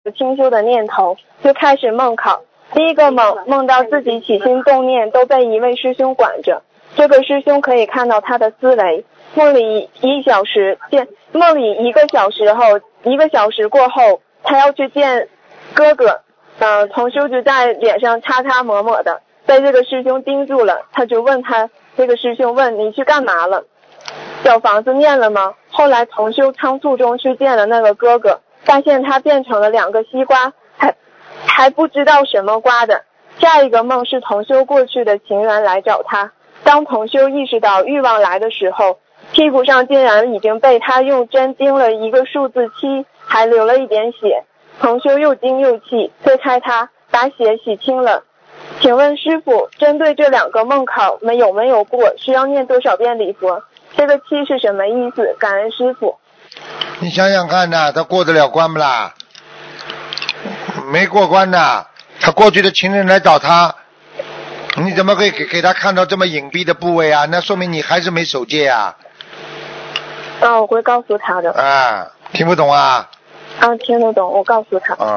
清修的念头，就开始梦考。第一个梦到自己起心动念都被一位师兄管着，这个师兄可以看到他的思维。梦里1个小时过后，他要去见哥哥，同修就在脸上擦擦抹抹的，被这个师兄盯住了，他就问他，这个师兄问你去干嘛了？小房子念了吗？后来同修仓促中去见了那个哥哥，发现他变成了2个西瓜，还不知道什么瓜的。下一个梦是同修过去的情人来找他，当同修意识到欲望来的时候，屁股上竟然已经被他用针钉了一个数字7，还流了一点血。同修又惊又气，推开他，把血洗清了。请问师父，针对这2个梦考有没有过，需要念多少遍礼佛？这个7是什么意思？感恩师父。 你想想看呐，他过得了关不啦？没过关的。他过去的情人来找他，你怎么会给他看到这么隐蔽的部位啊？那说明你还是没守戒啊。 我会告诉他的。 听不懂啊？ 听得懂，我告诉他。